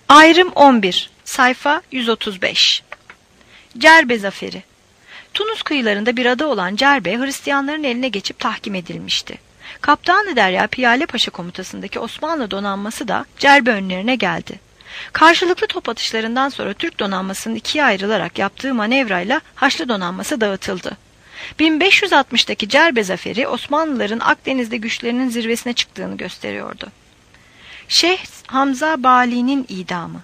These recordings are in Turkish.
Ayrım 11, sayfa 135. Cerbe Zaferi. Tunus kıyılarında bir ada olan Cerbe, Hristiyanların eline geçip tahkim edilmişti. Kaptan-ı Derya Piyale Paşa komutasındaki Osmanlı donanması da Cerbe önlerine geldi. Karşılıklı top atışlarından sonra Türk donanmasının ikiye ayrılarak yaptığı manevrayla Haçlı donanması dağıtıldı. 1560'daki Cerbe Zaferi, Osmanlıların Akdeniz'de güçlerinin zirvesine çıktığını gösteriyordu. Şeyh Hamza Bali'nin idamı.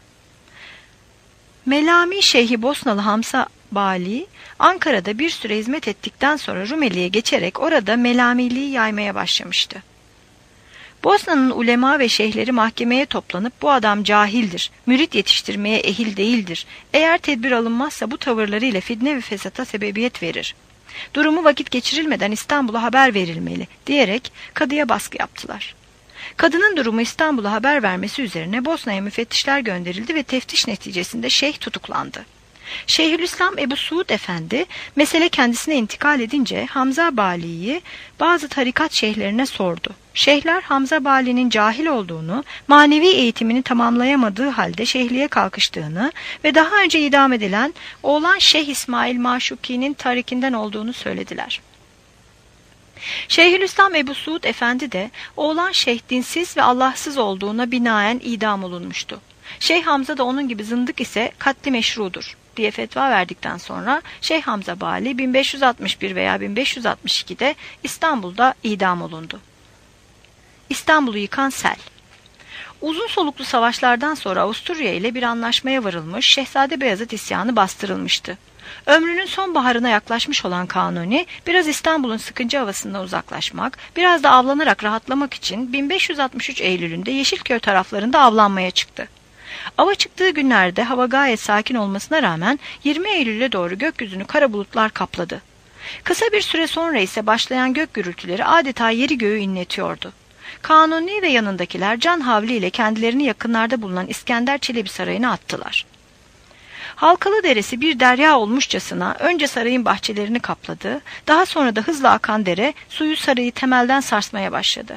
Melami Şeyhi Bosnalı Hamza Bali, Ankara'da bir süre hizmet ettikten sonra Rumeli'ye geçerek orada Melamiliği yaymaya başlamıştı. Bosna'nın ulema ve şeyhleri mahkemeye toplanıp bu adam cahildir, mürit yetiştirmeye ehil değildir, eğer tedbir alınmazsa bu tavırlarıyla fitne ve fesata sebebiyet verir, durumu vakit geçirilmeden İstanbul'a haber verilmeli diyerek kadıya baskı yaptılar. Kadının durumu İstanbul'a haber vermesi üzerine Bosna'ya müfettişler gönderildi ve teftiş neticesinde şeyh tutuklandı. Şeyhülislam Ebu Suud Efendi mesele kendisine intikal edince Hamza Bali'yi bazı tarikat şeyhlerine sordu. Şeyhler Hamza Bali'nin cahil olduğunu, manevi eğitimini tamamlayamadığı halde şeyhliğe kalkıştığını ve daha önce idam edilen oğlan Şeyh İsmail Maşuki'nin tarikinden olduğunu söylediler. Şeyhülislam Ebu Suud Efendi de oğlan şeyh dinsiz ve Allahsız olduğuna binaen idam olunmuştu. Şeyh Hamza da onun gibi zındık ise katli meşrudur diye fetva verdikten sonra Şeyh Hamza Bali 1561 veya 1562'de İstanbul'da idam olundu. İstanbul'u yıkan sel. Uzun soluklu savaşlardan sonra Avusturya ile bir anlaşmaya varılmış, Şehzade Beyazıt isyanı bastırılmıştı. Ömrünün son baharına yaklaşmış olan Kanuni, biraz İstanbul'un sıkıcı havasından uzaklaşmak, biraz da avlanarak rahatlamak için 1563 Eylül'ünde Yeşilköy taraflarında avlanmaya çıktı. Ava çıktığı günlerde hava gayet sakin olmasına rağmen 20 Eylül'e doğru gökyüzünü kara bulutlar kapladı. Kısa bir süre sonra ise başlayan gök gürültüleri adeta yeri göğü inletiyordu. Kanuni ve yanındakiler can havliyle kendilerini yakınlarda bulunan İskender Çelebi Sarayı'na attılar. Halkalı deresi bir derya olmuşçasına önce sarayın bahçelerini kapladı, daha sonra da hızla akan dere suyu sarayı temelden sarsmaya başladı.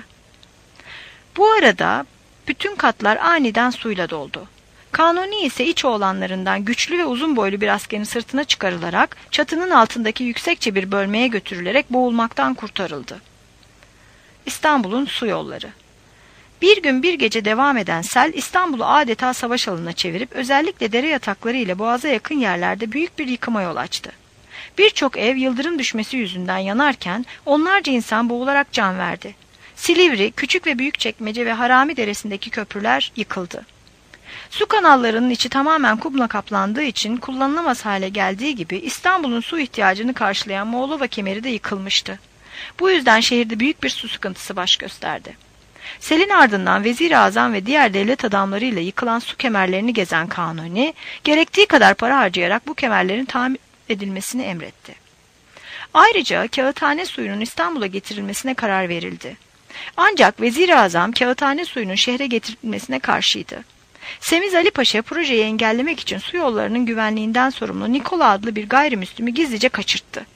Bu arada bütün katlar aniden suyla doldu. Kanuni ise iç oğlanlarından güçlü ve uzun boylu bir askerin sırtına çıkarılarak çatının altındaki yüksekçe bir bölmeye götürülerek boğulmaktan kurtarıldı. İstanbul'un su yolları. Bir gün bir gece devam eden sel İstanbul'u adeta savaş alanına çevirip özellikle dere yatakları ile boğaza yakın yerlerde büyük bir yıkıma yol açtı. Birçok ev yıldırım düşmesi yüzünden yanarken onlarca insan boğularak can verdi. Silivri, Küçük ve Büyükçekmece ve Harami Deresi'ndeki köprüler yıkıldı. Su kanallarının içi tamamen kumla kaplandığı için kullanılamaz hale geldiği gibi İstanbul'un su ihtiyacını karşılayan Moğolova kemeri de yıkılmıştı. Bu yüzden şehirde büyük bir su sıkıntısı baş gösterdi. Selin ardından Vezir-i Azam ve diğer devlet adamlarıyla yıkılan su kemerlerini gezen Kanuni, gerektiği kadar para harcayarak bu kemerlerin tamir edilmesini emretti. Ayrıca kağıthane suyunun İstanbul'a getirilmesine karar verildi. Ancak Vezir-i Azam kağıthane suyunun şehre getirilmesine karşıydı. Semiz Ali Paşa projeyi engellemek için su yollarının güvenliğinden sorumlu Nikola adlı bir gayrimüslimi gizlice kaçırttı.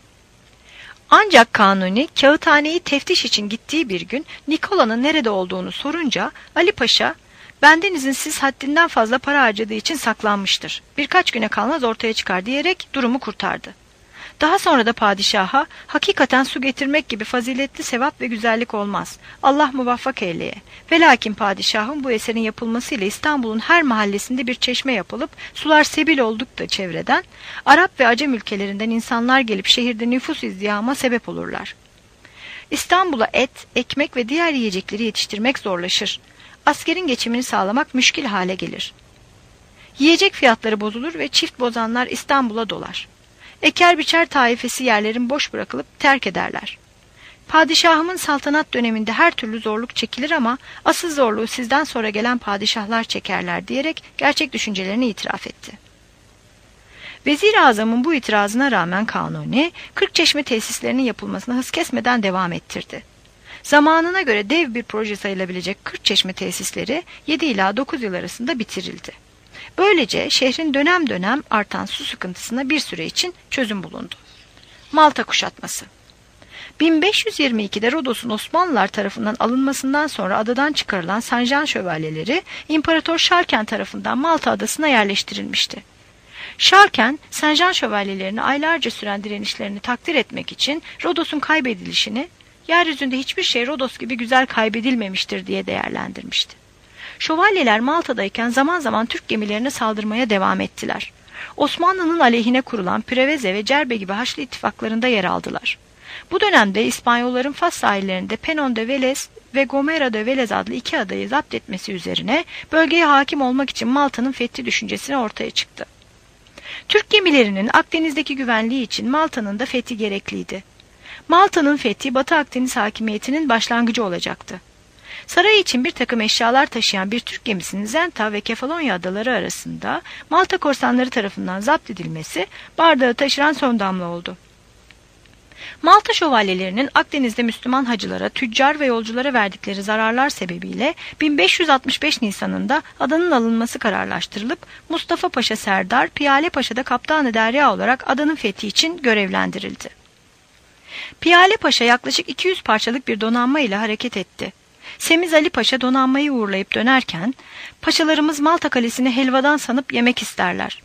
Ancak Kanuni kağıthaneyi teftiş için gittiği bir gün Nikola'nın nerede olduğunu sorunca Ali Paşa, "Benden izinsiz haddinden fazla para harcadığı için saklanmıştır. Birkaç güne kalmaz ortaya çıkar." diyerek durumu kurtardı. Daha sonra da padişaha, "Hakikaten su getirmek gibi faziletli sevap ve güzellik olmaz. Allah muvaffak eyleye. Velakin padişahım bu eserin yapılmasıyla İstanbul'un her mahallesinde bir çeşme yapılıp sular sebil oldukça çevreden, Arap ve Acem ülkelerinden insanlar gelip şehirde nüfus izdihama sebep olurlar. İstanbul'a et, ekmek ve diğer yiyecekleri yetiştirmek zorlaşır. Askerin geçimini sağlamak müşkil hale gelir. Yiyecek fiyatları bozulur ve çift bozanlar İstanbul'a dolar. Eker biçer taifesi yerlerin boş bırakılıp terk ederler. Padişahımın saltanat döneminde her türlü zorluk çekilir ama asıl zorluğu sizden sonra gelen padişahlar çekerler" diyerek gerçek düşüncelerini itiraf etti. Vezir-i Azam'ın bu itirazına rağmen Kanuni, Kırkçeşme tesislerinin yapılmasına hız kesmeden devam ettirdi. Zamanına göre dev bir proje sayılabilecek Kırkçeşme tesisleri 7 ila 9 yıl arasında bitirildi. Böylece şehrin dönem dönem artan su sıkıntısına bir süre için çözüm bulundu. Malta kuşatması. 1522'de Rodos'un Osmanlılar tarafından alınmasından sonra adadan çıkarılan Saint-Jean şövalyeleri İmparator Şarken tarafından Malta adasına yerleştirilmişti. Şarken, Saint-Jean şövalyelerine aylarca süren direnişlerini takdir etmek için Rodos'un kaybedilişini, yeryüzünde hiçbir şey Rodos gibi güzel kaybedilmemiştir diye değerlendirmişti. Şövalyeler Malta'dayken zaman zaman Türk gemilerine saldırmaya devam ettiler. Osmanlı'nın aleyhine kurulan Preveze ve Cerbe gibi Haçlı ittifaklarında yer aldılar. Bu dönemde İspanyolların Fas sahillerinde Penon de Velez ve Gomera de Velez adlı iki adayı zapt etmesi üzerine bölgeye hakim olmak için Malta'nın fethi düşüncesine ortaya çıktı. Türk gemilerinin Akdeniz'deki güvenliği için Malta'nın da fethi gerekliydi. Malta'nın fethi Batı Akdeniz hakimiyetinin başlangıcı olacaktı. Saray için bir takım eşyalar taşıyan bir Türk gemisinin Zenta ve Kefalonya adaları arasında Malta korsanları tarafından zapt edilmesi bardağı taşıran son damla oldu. Malta şövalyelerinin Akdeniz'de Müslüman hacılara, tüccar ve yolculara verdikleri zararlar sebebiyle 1565 Nisan'ında adanın alınması kararlaştırılıp Mustafa Paşa Serdar, Piyale Paşa da Kaptan-ı Derya olarak adanın fethi için görevlendirildi. Piyale Paşa yaklaşık 200 parçalık bir donanma ile hareket etti. Semiz Ali Paşa donanmayı uğurlayıp dönerken, paşalarımız Malta kalesini helvadan sanıp yemek isterler.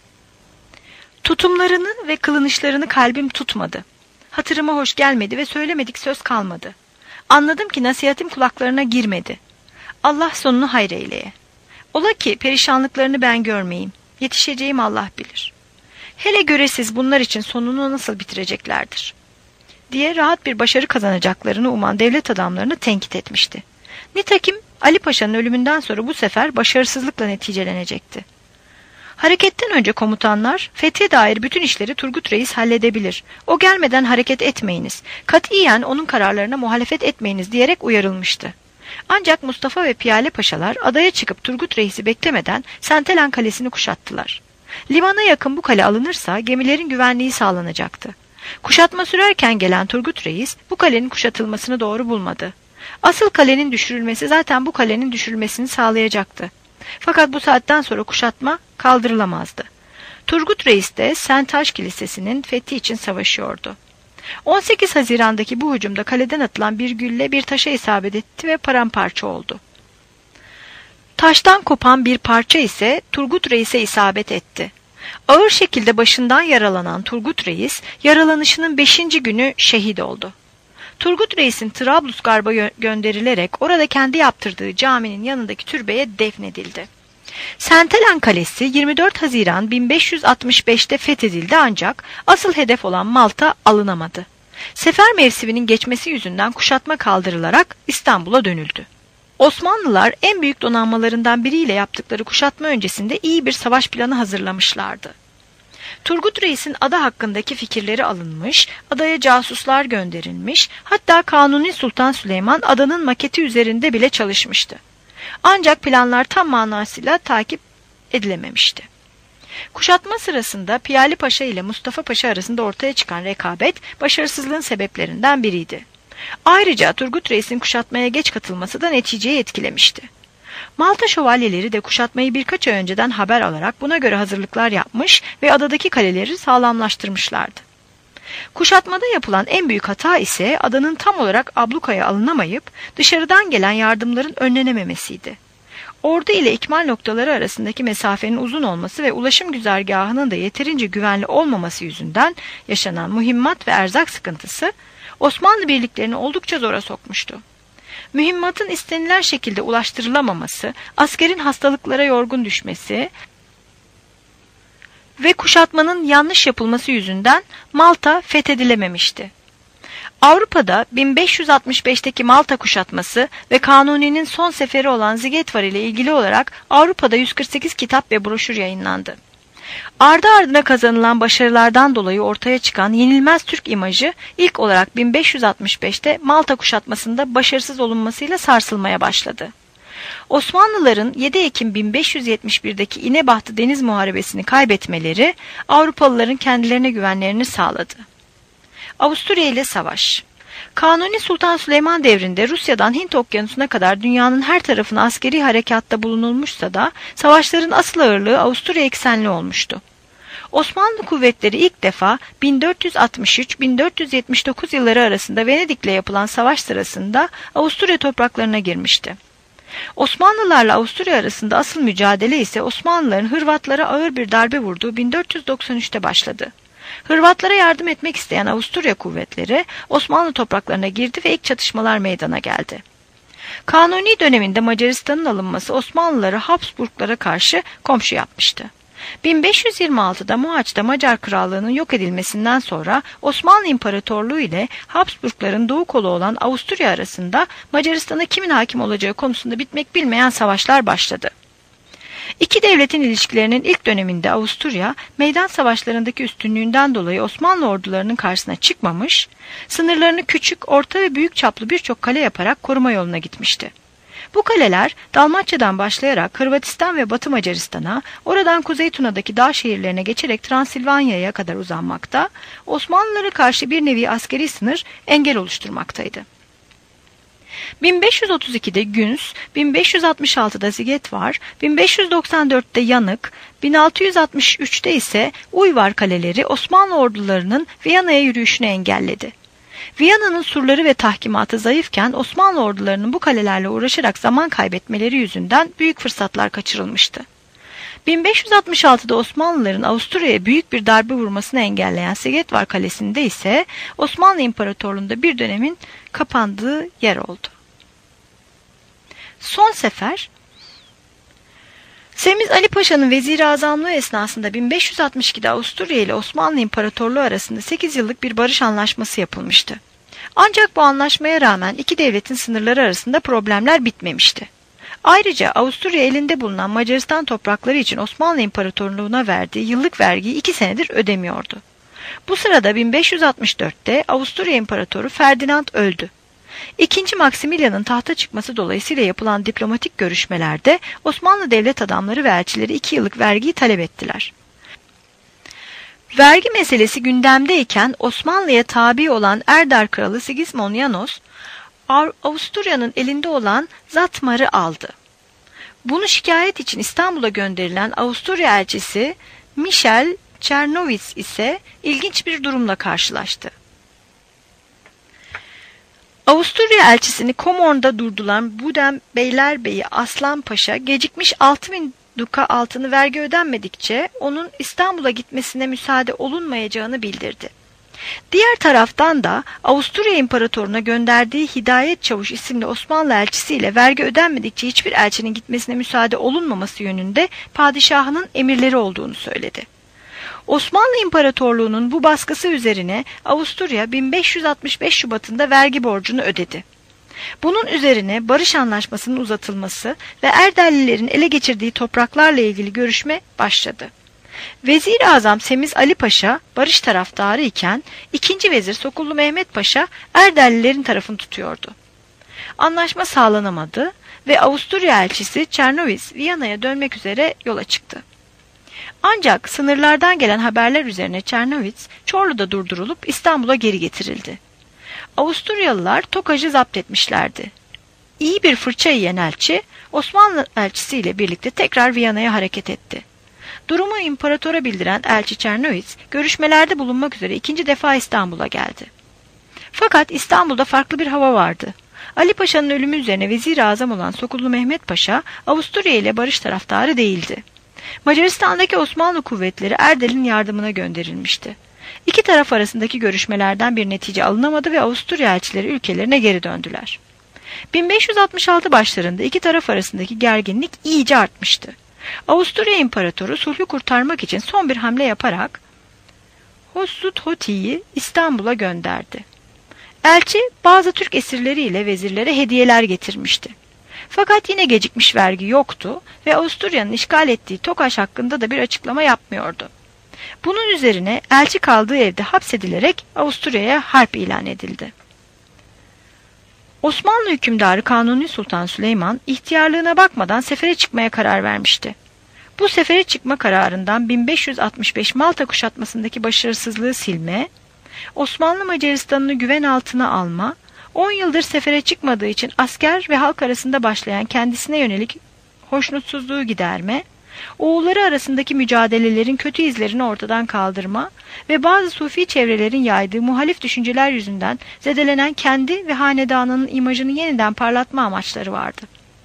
Tutumlarını ve kılınışlarını kalbim tutmadı. Hatırıma hoş gelmedi ve söylemedik söz kalmadı. Anladım ki nasihatim kulaklarına girmedi. Allah sonunu hayreyleye. Ola ki perişanlıklarını ben görmeyeyim. Yetişeceğim Allah bilir. Hele göresiz bunlar için sonunu nasıl bitireceklerdir diye rahat bir başarı kazanacaklarını uman devlet adamlarını tenkit etmişti. Nitekim Ali Paşa'nın ölümünden sonra bu sefer başarısızlıkla neticelenecekti. Hareketten önce komutanlar, fethe dair bütün işleri Turgut Reis halledebilir. O gelmeden hareket etmeyiniz. Katiyen onun kararlarına muhalefet etmeyiniz diyerek uyarılmıştı. Ancak Mustafa ve Piyale Paşalar adaya çıkıp Turgut Reis'i beklemeden Sentelen Kalesi'ni kuşattılar. Limana yakın bu kale alınırsa gemilerin güvenliği sağlanacaktı. Kuşatma sürerken gelen Turgut Reis bu kalenin kuşatılmasını doğru bulmadı. Asıl kalenin düşürülmesi zaten bu kalenin düşürülmesini sağlayacaktı. Fakat bu saatten sonra kuşatma kaldırılamazdı. Turgut Reis de Sentaş Kilisesi'nin fethi için savaşıyordu. 18 Haziran'daki bu hücumda kaleden atılan bir gülle bir taşa isabet etti ve paramparça oldu. Taştan kopan bir parça ise Turgut Reis'e isabet etti. Ağır şekilde başından yaralanan Turgut Reis, yaralanışının 5. günü şehit oldu. Turgut Reis'in Trablusgarp'a gönderilerek orada kendi yaptırdığı caminin yanındaki türbeye defnedildi. Sentelen Kalesi 24 Haziran 1565'te fethedildi ancak asıl hedef olan Malta alınamadı. Sefer mevsiminin geçmesi yüzünden kuşatma kaldırılarak İstanbul'a dönüldü. Osmanlılar en büyük donanmalarından biriyle yaptıkları kuşatma öncesinde iyi bir savaş planı hazırlamışlardı. Turgut Reis'in ada hakkındaki fikirleri alınmış, adaya casuslar gönderilmiş, hatta Kanuni Sultan Süleyman adanın maketi üzerinde bile çalışmıştı. Ancak planlar tam manasıyla takip edilememişti. Kuşatma sırasında Piyale Paşa ile Mustafa Paşa arasında ortaya çıkan rekabet başarısızlığın sebeplerinden biriydi. Ayrıca Turgut Reis'in kuşatmaya geç katılması da neticeyi etkilemişti. Malta şövalyeleri de kuşatmayı birkaç ay önceden haber alarak buna göre hazırlıklar yapmış ve adadaki kaleleri sağlamlaştırmışlardı. Kuşatmada yapılan en büyük hata ise adanın tam olarak ablukaya alınamayıp dışarıdan gelen yardımların önlenememesiydi. Ordu ile ikmal noktaları arasındaki mesafenin uzun olması ve ulaşım güzergahının da yeterince güvenli olmaması yüzünden yaşanan mühimmat ve erzak sıkıntısı Osmanlı birliklerini oldukça zora sokmuştu. Mühimmatın istenilen şekilde ulaştırılamaması, askerin hastalıklara yorgun düşmesi ve kuşatmanın yanlış yapılması yüzünden Malta fethedilememişti. Avrupa'da 1565'teki Malta kuşatması ve Kanuni'nin son seferi olan Zigetvar ile ilgili olarak Avrupa'da 148 kitap ve broşür yayınlandı. Ardı ardına kazanılan başarılardan dolayı ortaya çıkan yenilmez Türk imajı ilk olarak 1565'te Malta kuşatmasında başarısız olunmasıyla sarsılmaya başladı. Osmanlıların 7 Ekim 1571'deki İnebahtı Deniz Muharebesi'ni kaybetmeleri Avrupalıların kendilerine güvenlerini sağladı. Avusturya ile savaş. Kanuni Sultan Süleyman devrinde Rusya'dan Hint Okyanusu'na kadar dünyanın her tarafına askeri harekatta bulunulmuşsa da savaşların asıl ağırlığı Avusturya eksenli olmuştu. Osmanlı kuvvetleri ilk defa 1463-1479 yılları arasında Venedik'le yapılan savaş sırasında Avusturya topraklarına girmişti. Osmanlılarla Avusturya arasında asıl mücadele ise Osmanlıların Hırvatlara ağır bir darbe vurduğu 1493'te başladı. Hırvatlara yardım etmek isteyen Avusturya kuvvetleri Osmanlı topraklarına girdi ve ilk çatışmalar meydana geldi. Kanuni döneminde Macaristan'ın alınması Osmanlıları Habsburglara karşı komşu yapmıştı. 1526'da Mohaç'ta Macar Krallığı'nın yok edilmesinden sonra Osmanlı İmparatorluğu ile Habsburgların doğu kolu olan Avusturya arasında Macaristan'a kimin hakim olacağı konusunda bitmek bilmeyen savaşlar başladı. İki devletin ilişkilerinin ilk döneminde Avusturya, meydan savaşlarındaki üstünlüğünden dolayı Osmanlı ordularının karşısına çıkmamış, sınırlarını küçük, orta ve büyük çaplı birçok kale yaparak koruma yoluna gitmişti. Bu kaleler Dalmaçya'dan başlayarak Hırvatistan ve Batı Macaristan'a, oradan Kuzey Tuna'daki dağ şehirlerine geçerek Transilvanya'ya kadar uzanmakta, Osmanlılara karşı bir nevi askeri sınır, engel oluşturmaktaydı. 1532'de Güns, 1566'da Sigetvar, 1594'te Yanık, 1663'te ise Uyvar kaleleri Osmanlı ordularının Viyana'ya yürüyüşünü engelledi. Viyana'nın surları ve tahkimatı zayıfken Osmanlı ordularının bu kalelerle uğraşarak zaman kaybetmeleri yüzünden büyük fırsatlar kaçırılmıştı. 1566'da Osmanlıların Avusturya'ya büyük bir darbe vurmasını engelleyen Sigetvar Kalesi'nde ise Osmanlı İmparatorluğu'nda bir dönemin kapandığı yer oldu. Son sefer Semiz Ali Paşa'nın vezir-i azamlığı esnasında 1562'de Avusturya ile Osmanlı İmparatorluğu arasında 8 yıllık bir barış anlaşması yapılmıştı. Ancak bu anlaşmaya rağmen iki devletin sınırları arasında problemler bitmemişti. Ayrıca Avusturya elinde bulunan Macaristan toprakları için Osmanlı İmparatorluğu'na verdiği yıllık vergiyi 2 senedir ödemiyordu. Bu sırada 1564'te Avusturya İmparatoru Ferdinand öldü. İkinci Maximilian'ın tahta çıkması dolayısıyla yapılan diplomatik görüşmelerde Osmanlı devlet adamları ve elçileri 2 yıllık vergiyi talep ettiler. Vergi meselesi gündemdeyken Osmanlı'ya tabi olan Erdar Kralı Sigismund Janos, Avusturya'nın elinde olan Zatmar'ı aldı. Bunu şikayet için İstanbul'a gönderilen Avusturya elçisi Michel Czernowitz ise ilginç bir durumla karşılaştı. Avusturya elçisini Komorn'da durduran Budem Beylerbeyi Aslan Paşa gecikmiş 6.000 duka altını vergi ödenmedikçe onun İstanbul'a gitmesine müsaade olunmayacağını bildirdi. Diğer taraftan da Avusturya İmparatorluğu'na gönderdiği Hidayet Çavuş isimli Osmanlı elçisiyle vergi ödenmedikçe hiçbir elçinin gitmesine müsaade olunmaması yönünde padişahının emirleri olduğunu söyledi. Osmanlı İmparatorluğu'nun bu baskısı üzerine Avusturya 1565 Şubat'ında vergi borcunu ödedi. Bunun üzerine barış anlaşmasının uzatılması ve Erdelilerin ele geçirdiği topraklarla ilgili görüşme başladı. Vezir-i Azam Semiz Ali Paşa barış taraftarı iken ikinci vezir Sokullu Mehmet Paşa Erdelilerin tarafını tutuyordu. Anlaşma sağlanamadı ve Avusturya elçisi Czernowitz Viyana'ya dönmek üzere yola çıktı. Ancak sınırlardan gelen haberler üzerine Czernowitz Çorlu'da durdurulup İstanbul'a geri getirildi. Avusturyalılar Tokaj'ı zapt etmişlerdi. İyi bir fırça yiyen elçi Osmanlı elçisiyle birlikte tekrar Viyana'ya hareket etti. Durumu imparatora bildiren elçi Czernowitz görüşmelerde bulunmak üzere ikinci defa İstanbul'a geldi. Fakat İstanbul'da farklı bir hava vardı. Ali Paşa'nın ölümü üzerine vezir-i azam olan Sokullu Mehmet Paşa Avusturya ile barış taraftarı değildi. Macaristan'daki Osmanlı kuvvetleri Erdel'in yardımına gönderilmişti. İki taraf arasındaki görüşmelerden bir netice alınamadı ve Avusturya elçileri ülkelerine geri döndüler. 1566 başlarında iki taraf arasındaki gerginlik iyice artmıştı. Avusturya İmparatoru sulhü kurtarmak için son bir hamle yaparak Hossut-Hoti'yi İstanbul'a gönderdi. Elçi bazı Türk esirleriyle vezirlere hediyeler getirmişti. Fakat yine gecikmiş vergi yoktu ve Avusturya'nın işgal ettiği Tokaş hakkında da bir açıklama yapmıyordu. Bunun üzerine elçi kaldığı evde hapsedilerek Avusturya'ya harp ilan edildi. Osmanlı hükümdarı Kanuni Sultan Süleyman ihtiyarlığına bakmadan sefere çıkmaya karar vermişti. Bu sefere çıkma kararından 1565 Malta kuşatmasındaki başarısızlığı silme, Osmanlı Macaristan'ını güven altına alma, 10 yıldır sefere çıkmadığı için asker ve halk arasında başlayan kendisine yönelik hoşnutsuzluğu giderme, oğulları arasındaki mücadelelerin kötü izlerini ortadan kaldırma ve bazı sufi çevrelerin yaydığı muhalif düşünceler yüzünden zedelenen kendi ve hanedanının imajını yeniden parlatma amaçları vardı.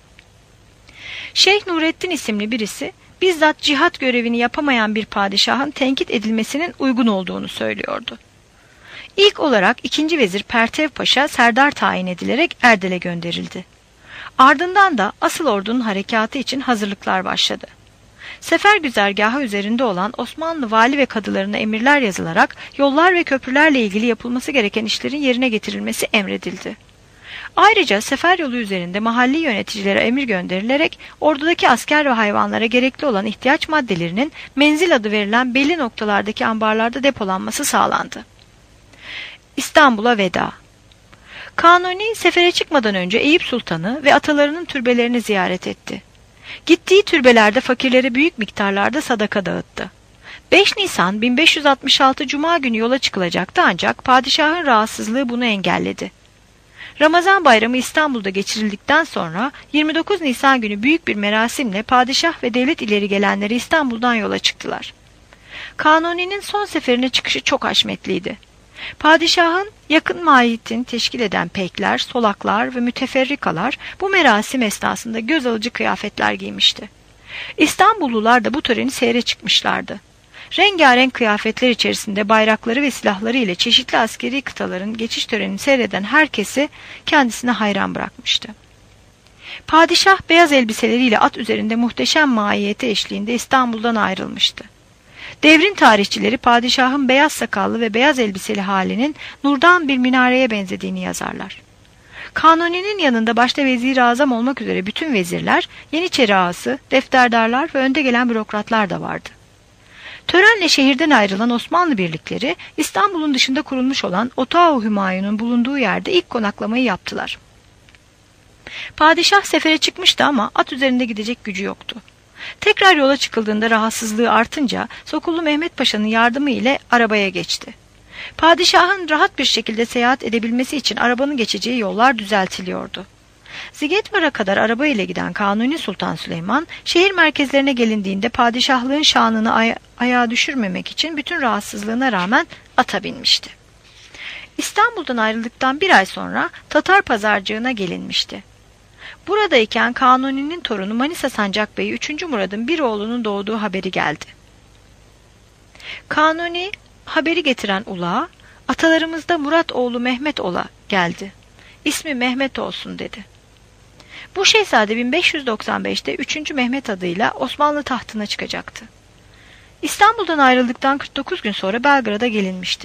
Şeyh Nurettin isimli birisi, bizzat cihat görevini yapamayan bir padişahın tenkit edilmesinin uygun olduğunu söylüyordu. İlk olarak 2. Vezir Pertev Paşa serdar tayin edilerek Erdel'e gönderildi. Ardından da asıl ordunun harekatı için hazırlıklar başladı. Sefer güzergahı üzerinde olan Osmanlı vali ve kadılarına emirler yazılarak yollar ve köprülerle ilgili yapılması gereken işlerin yerine getirilmesi emredildi. Ayrıca sefer yolu üzerinde mahalli yöneticilere emir gönderilerek ordudaki asker ve hayvanlara gerekli olan ihtiyaç maddelerinin menzil adı verilen belli noktalardaki ambarlarda depolanması sağlandı. İstanbul'a veda. Kanuni sefere çıkmadan önce Eyüp Sultan'ı ve atalarının türbelerini ziyaret etti. Gittiği türbelerde fakirlere büyük miktarlarda sadaka dağıttı. 5 Nisan 1566 Cuma günü yola çıkılacaktı ancak padişahın rahatsızlığı bunu engelledi. Ramazan bayramı İstanbul'da geçirildikten sonra 29 Nisan günü büyük bir merasimle padişah ve devlet ileri gelenleri İstanbul'dan yola çıktılar. Kanuni'nin son seferine çıkışı çok haşmetliydi. Padişahın yakın mahiyetini teşkil eden pekler, solaklar ve müteferrikalar bu merasim esnasında göz alıcı kıyafetler giymişti. İstanbullular da bu töreni seyre çıkmışlardı. Rengarenk kıyafetler içerisinde bayrakları ve silahları ile çeşitli askeri kıtaların geçiş törenini seyreden herkesi kendisine hayran bırakmıştı. Padişah beyaz elbiseleriyle at üzerinde muhteşem mahiyeti eşliğinde İstanbul'dan ayrılmıştı. Devrin tarihçileri padişahın beyaz sakallı ve beyaz elbiseli halinin nurdan bir minareye benzediğini yazarlar. Kanuni'nin yanında başta Vezir-i Azam olmak üzere bütün vezirler, Yeniçeri ağası, defterdarlar ve önde gelen bürokratlar da vardı. Törenle şehirden ayrılan Osmanlı birlikleri İstanbul'un dışında kurulmuş olan Otağı Hümayun'un bulunduğu yerde ilk konaklamayı yaptılar. Padişah sefere çıkmıştı ama at üzerinde gidecek gücü yoktu. Tekrar yola çıkıldığında rahatsızlığı artınca Sokullu Mehmet Paşa'nın yardımı ile arabaya geçti. Padişahın rahat bir şekilde seyahat edebilmesi için arabanın geçeceği yollar düzeltiliyordu. Zigetvar'a kadar araba ile giden Kanuni Sultan Süleyman, şehir merkezlerine gelindiğinde padişahlığın şanını ayağa düşürmemek için bütün rahatsızlığına rağmen ata binmişti. İstanbul'dan ayrıldıktan bir ay sonra Tatar Pazarcığı'na gelinmişti. Buradayken Kanuni'nin torunu Manisa Sancak Bey'i 3. Murad'ın bir oğlunun doğduğu haberi geldi. Kanuni haberi getiren ulağa, atalarımızda Murat oğlu Mehmet ola geldi. İsmi Mehmet olsun dedi. Bu şehzade 1595'te 3. Mehmet adıyla Osmanlı tahtına çıkacaktı. İstanbul'dan ayrıldıktan 49 gün sonra Belgrad'a gelinmişti.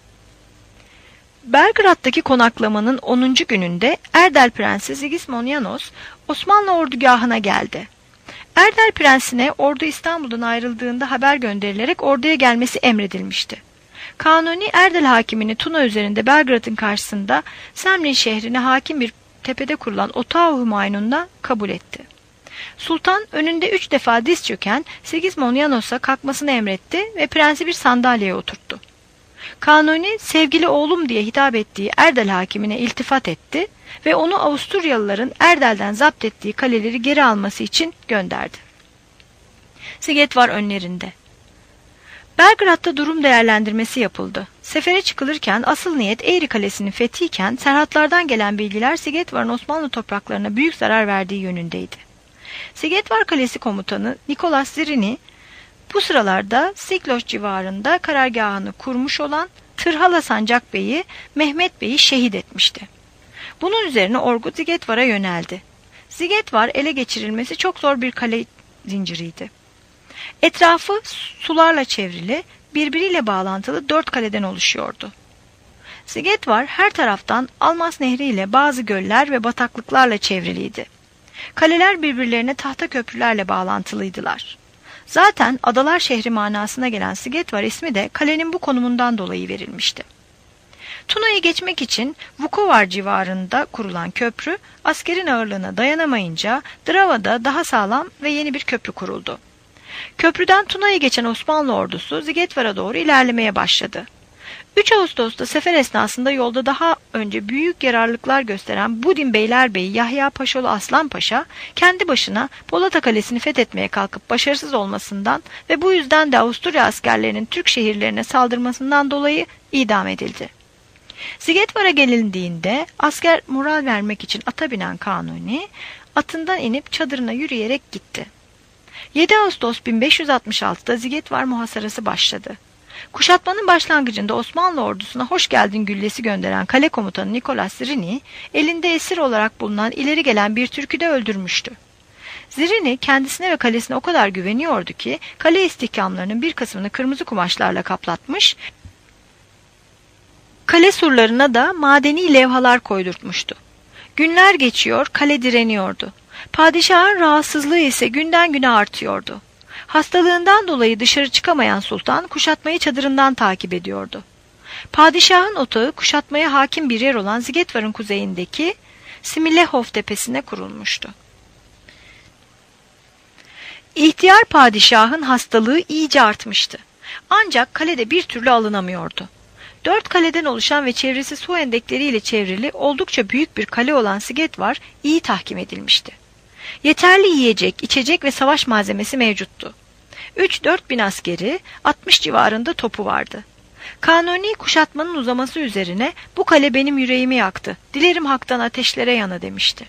Belgrad'daki konaklamanın 10. gününde Erdel Prensi Sigismund Osmanlı ordugahına geldi. Erdel Prensi'ne ordu İstanbul'dan ayrıldığında haber gönderilerek orduya gelmesi emredilmişti. Kanuni Erdel hakimini Tuna üzerinde Belgrad'ın karşısında Semlin şehrine hakim bir tepede kurulan Otağı Hümayun'dan kabul etti. Sultan önünde 3 defa diz çöken Sigismund kalkmasını emretti ve prensi bir sandalyeye oturttu. Kanuni sevgili oğlum diye hitap ettiği Erdel hakimine iltifat etti ve onu Avusturyalıların Erdel'den zapt ettiği kaleleri geri alması için gönderdi. Sigetvar önlerinde. Belgrad'da durum değerlendirmesi yapıldı. Sefere çıkılırken asıl niyet Eğri Kalesi'nin fethiyken serhatlardan gelen bilgiler Sigetvar'ın Osmanlı topraklarına büyük zarar verdiği yönündeydi. Sigetvar Kalesi komutanı Nikolas Zirini bu sıralarda Sikloş civarında karargahını kurmuş olan Tırhala Sancak Bey'i Mehmet Bey'i şehit etmişti. Bunun üzerine ordu Sigetvar'a yöneldi. Sigetvar ele geçirilmesi çok zor bir kale zinciriydi. Etrafı sularla çevrili, birbiriyle bağlantılı 4 kaleden oluşuyordu. Sigetvar her taraftan Almas Nehri ile bazı göller ve bataklıklarla çevriliydi. Kaleler birbirlerine tahta köprülerle bağlantılıydılar. Zaten adalar şehri manasına gelen Sigetvar ismi de kalenin bu konumundan dolayı verilmişti. Tuna'yı geçmek için Vukovar civarında kurulan köprü askerin ağırlığına dayanamayınca Drava'da daha sağlam ve yeni bir köprü kuruldu. Köprüden Tuna'yı geçen Osmanlı ordusu Sigetvar'a doğru ilerlemeye başladı. 3 Ağustos'ta sefer esnasında yolda daha önce büyük yararlıklar gösteren Budin Beylerbeyi Yahya Paşalı Aslan Paşa kendi başına Polata Kalesi'ni fethetmeye kalkıp başarısız olmasından ve bu yüzden de Avusturya askerlerinin Türk şehirlerine saldırmasından dolayı idam edildi. Sigetvar'a gelindiğinde asker moral vermek için ata binen Kanuni atından inip çadırına yürüyerek gitti. 7 Ağustos 1566'da Sigetvar muhasarası başladı. Kuşatmanın başlangıcında Osmanlı ordusuna hoş geldin güllesi gönderen kale komutanı Nicolas Zirini, elinde esir olarak bulunan ileri gelen bir Türk'ü de öldürmüştü. Zirini kendisine ve kalesine o kadar güveniyordu ki kale istihkamlarının bir kısmını kırmızı kumaşlarla kaplatmış, kale surlarına da madeni levhalar koydurtmuştu. Günler geçiyor, kale direniyordu. Padişahın rahatsızlığı ise günden güne artıyordu. Hastalığından dolayı dışarı çıkamayan sultan kuşatmayı çadırından takip ediyordu. Padişahın otağı kuşatmaya hakim bir yer olan Sigetvar'ın kuzeyindeki Similehov tepesine kurulmuştu. İhtiyar padişahın hastalığı iyice artmıştı. Ancak kalede bir türlü alınamıyordu. 4 kaleden oluşan ve çevresi su endekleriyle çevrili oldukça büyük bir kale olan Sigetvar iyi tahkim edilmişti. Yeterli yiyecek, içecek ve savaş malzemesi mevcuttu. 3-4 bin askeri, 60 civarında topu vardı. Kanuni kuşatmanın uzaması üzerine bu kale benim yüreğimi yaktı, dilerim haktan ateşlere yana demişti.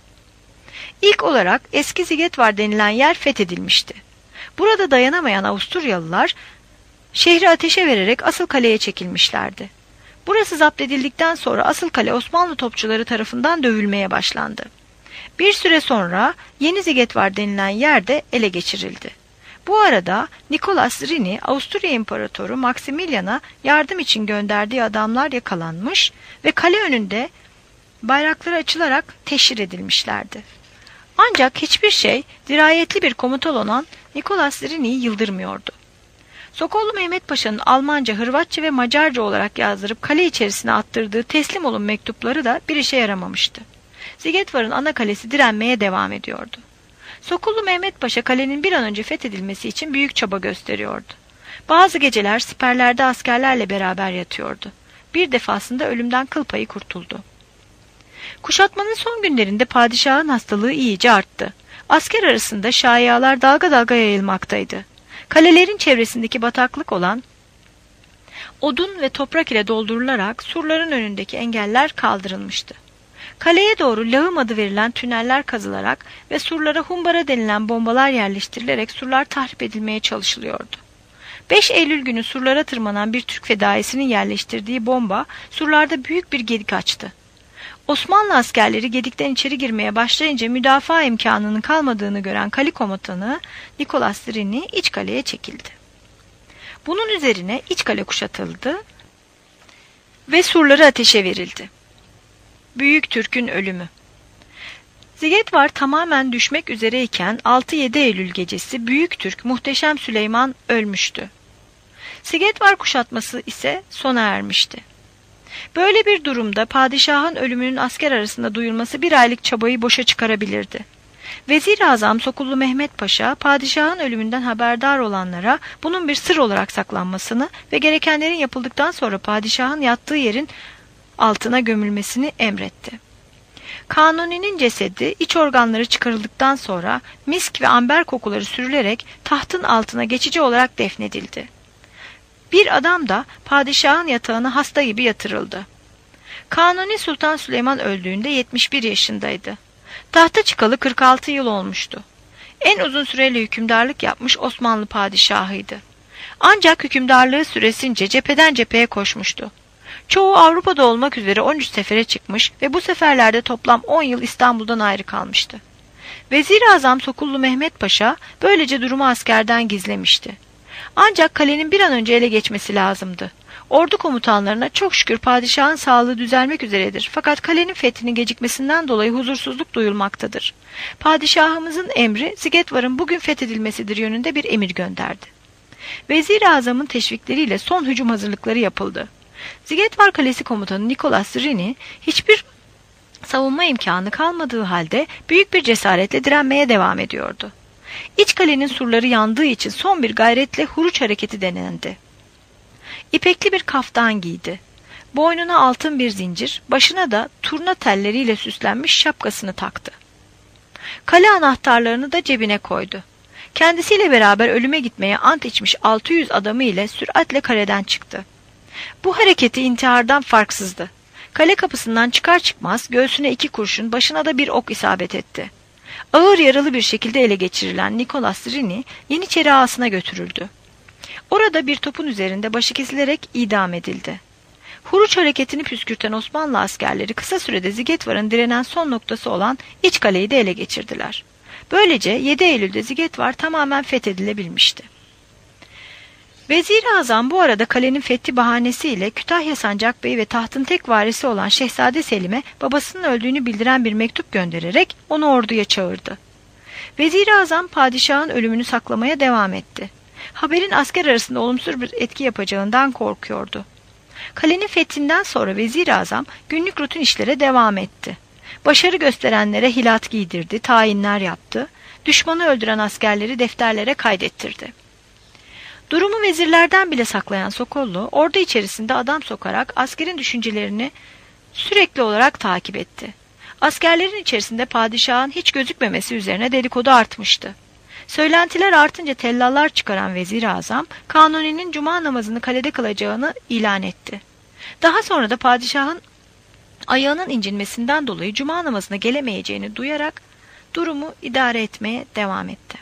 İlk olarak eski Sigetvar denilen yer fethedilmişti. Burada dayanamayan Avusturyalılar şehri ateşe vererek asıl kaleye çekilmişlerdi. Burası zapt edildikten sonra asıl kale Osmanlı topçuları tarafından dövülmeye başlandı. Bir süre sonra Yeni Sigetvar denilen yer de ele geçirildi. Bu arada Nicolas Rini, Avusturya İmparatoru Maximilian'a yardım için gönderdiği adamlar yakalanmış ve kale önünde bayrakları açılarak teşhir edilmişlerdi. Ancak hiçbir şey dirayetli bir komutan olan Nicolas Rini'yi yıldırmıyordu. Sokollu Mehmet Paşa'nın Almanca, Hırvatça ve Macarca olarak yazdırıp kale içerisine attırdığı teslim olun mektupları da bir işe yaramamıştı. Sigetvar'ın ana kalesi direnmeye devam ediyordu. Sokullu Mehmet Paşa kalenin bir an önce fethedilmesi için büyük çaba gösteriyordu. Bazı geceler siperlerde askerlerle beraber yatıyordu. Bir defasında ölümden kıl payı kurtuldu. Kuşatmanın son günlerinde padişahın hastalığı iyice arttı. Asker arasında şayialar dalga dalga yayılmaktaydı. Kalelerin çevresindeki bataklık olan odun ve toprak ile doldurularak surların önündeki engeller kaldırılmıştı. Kaleye doğru lağım adı verilen tüneller kazılarak ve surlara humbara denilen bombalar yerleştirilerek surlar tahrip edilmeye çalışılıyordu. 5 Eylül günü surlara tırmanan bir Türk fedaisinin yerleştirdiği bomba surlarda büyük bir gedik açtı. Osmanlı askerleri gedikten içeri girmeye başlayınca müdafaa imkanının kalmadığını gören kale komutanı Nicolas Rini iç kaleye çekildi. Bunun üzerine iç kale kuşatıldı ve surları ateşe verildi. Büyük Türk'ün ölümü. Sigetvar tamamen düşmek üzereyken 6-7 Eylül gecesi Büyük Türk Muhteşem Süleyman ölmüştü. Sigetvar kuşatması ise sona ermişti. Böyle bir durumda padişahın ölümünün asker arasında duyulması bir aylık çabayı boşa çıkarabilirdi. Vezir-i Azam Sokullu Mehmet Paşa, padişahın ölümünden haberdar olanlara bunun bir sır olarak saklanmasını ve gerekenlerin yapıldıktan sonra padişahın yattığı yerin altına gömülmesini emretti. Kanuni'nin cesedi iç organları çıkarıldıktan sonra misk ve amber kokuları sürülerek tahtın altına geçici olarak defnedildi. Bir adam da padişahın yatağına hasta gibi yatırıldı. Kanuni Sultan Süleyman öldüğünde 71 yaşındaydı. Tahta çıkalı 46 yıl olmuştu. En uzun süreyle hükümdarlık yapmış Osmanlı padişahıydı. Ancak hükümdarlığı süresince cepheden cepheye koşmuştu. Çoğu Avrupa'da olmak üzere 13 sefere çıkmış ve bu seferlerde toplam 10 yıl İstanbul'dan ayrı kalmıştı. Vezir-i Azam Sokullu Mehmet Paşa böylece durumu askerden gizlemişti. Ancak kalenin bir an önce ele geçmesi lazımdı. Ordu komutanlarına çok şükür padişahın sağlığı düzelmek üzeredir. Fakat kalenin fethinin gecikmesinden dolayı huzursuzluk duyulmaktadır. Padişahımızın emri Sigetvar'ın bugün fethedilmesidir yönünde bir emir gönderdi. Vezir-i Azam'ın teşvikleriyle son hücum hazırlıkları yapıldı. Sigetvar Kalesi komutanı Nicolas Rini hiçbir savunma imkanı kalmadığı halde büyük bir cesaretle direnmeye devam ediyordu. İç kalenin surları yandığı için son bir gayretle huruç hareketi denendi. İpekli bir kaftan giydi. Boynuna altın bir zincir, başına da turna telleriyle süslenmiş şapkasını taktı. Kale anahtarlarını da cebine koydu. Kendisiyle beraber ölüme gitmeye ant içmiş 600 adamı ile süratle kaleden çıktı. Bu hareketi intihardan farksızdı. Kale kapısından çıkar çıkmaz göğsüne 2 kurşun, başına da bir ok isabet etti. Ağır yaralı bir şekilde ele geçirilen Nicholas Rini Yeniçeri ağasına götürüldü. Orada bir topun üzerinde başı kesilerek idam edildi. Huruç hareketini püskürten Osmanlı askerleri kısa sürede Zigetvar'ın direnen son noktası olan iç kaleyi de ele geçirdiler. Böylece 7 Eylül'de Zigetvar tamamen fethedilebilmişti. Vezir-i Azam bu arada kalenin fethi bahanesiyle Kütahya Sancakbeyi ve tahtın tek varisi olan Şehzade Selim'e babasının öldüğünü bildiren bir mektup göndererek onu orduya çağırdı. Vezir-i Azam padişahın ölümünü saklamaya devam etti. Haberin asker arasında olumsuz bir etki yapacağından korkuyordu. Kalenin fethinden sonra Vezir-i Azam günlük rutin işlere devam etti. Başarı gösterenlere hilat giydirdi, tayinler yaptı, düşmanı öldüren askerleri defterlere kaydettirdi. Durumu vezirlerden bile saklayan Sokollu, ordu içerisinde adam sokarak askerin düşüncelerini sürekli olarak takip etti. Askerlerin içerisinde padişahın hiç gözükmemesi üzerine dedikodu artmıştı. Söylentiler artınca tellallar çıkaran Vezir-i Azam, Kanuni'nin cuma namazını kalede kılacağını ilan etti. Daha sonra da padişahın ayağının incinmesinden dolayı cuma namazına gelemeyeceğini duyarak durumu idare etmeye devam etti.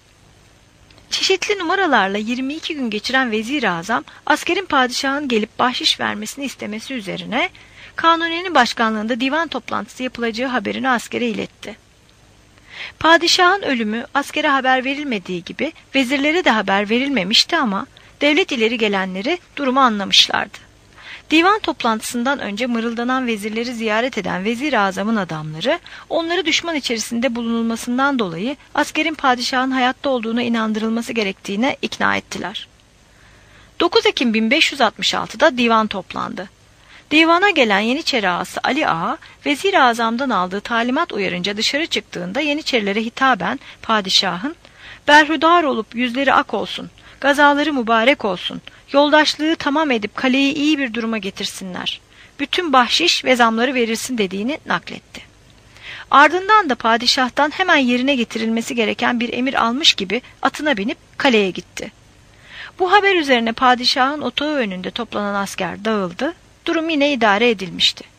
Çeşitli numaralarla 22 gün geçiren Vezir-i Azam, askerin padişahın gelip bahşiş vermesini istemesi üzerine Kanuni'nin başkanlığında divan toplantısı yapılacağı haberini askere iletti. Padişahın ölümü askere haber verilmediği gibi vezirlere de haber verilmemişti ama devlet ileri gelenleri durumu anlamışlardı. Divan toplantısından önce mırıldanan vezirleri ziyaret eden Vezir-i Azam'ın adamları onları düşman içerisinde bulunulmasından dolayı askerin padişahın hayatta olduğuna inandırılması gerektiğine ikna ettiler. 9 Ekim 1566'da divan toplandı. Divana gelen Yeniçeri ağası Ali Ağa, Vezir-i Azam'dan aldığı talimat uyarınca dışarı çıktığında Yeniçerilere hitaben padişahın "Berhudar olup yüzleri ak olsun, gazaları mübarek olsun, yoldaşlığı tamam edip kaleyi iyi bir duruma getirsinler, bütün bahşiş ve zamları verilsin" dediğini nakletti. Ardından da padişahtan hemen yerine getirilmesi gereken bir emir almış gibi atına binip kaleye gitti. Bu haber üzerine padişahın otağı önünde toplanan asker dağıldı, durum yine idare edilmişti.